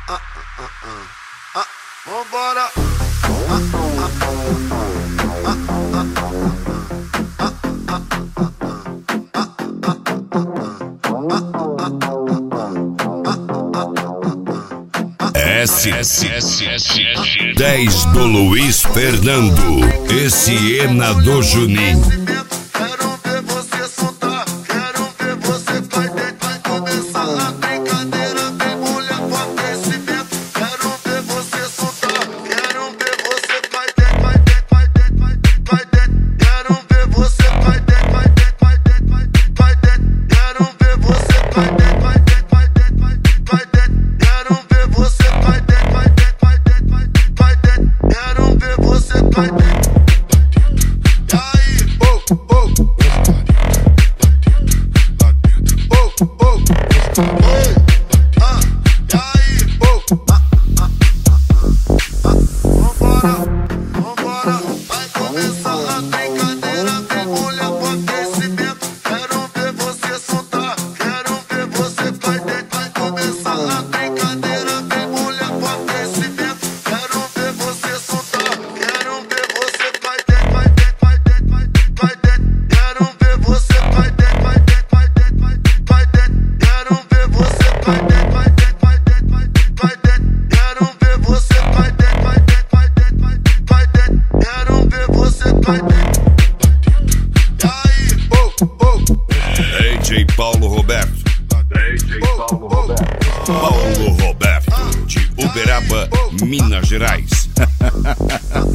Vambora. S10 do Luiz Fernando. Esse é na do Juninho. Quero ver você soltar, quero ver você vai dentro, vai começar a brincadeira, vem mulher com aquecimento. Quero ver você soltar, quero ver você vai dentro, vai dentro, vai dentro, vai dentro. Quero ver você vai dentro, vai dentro, vai dentro, vai dentro. Quero ver você vai dentro, vai dentro, vai dentro, vai dentro. Quero ver você vai dentro, vai dentro, vai dentro, vai dentro. Quero ver você vai dentro. DJ Paulo Roberto. Paulo Roberto, de Uberaba, Minas Gerais.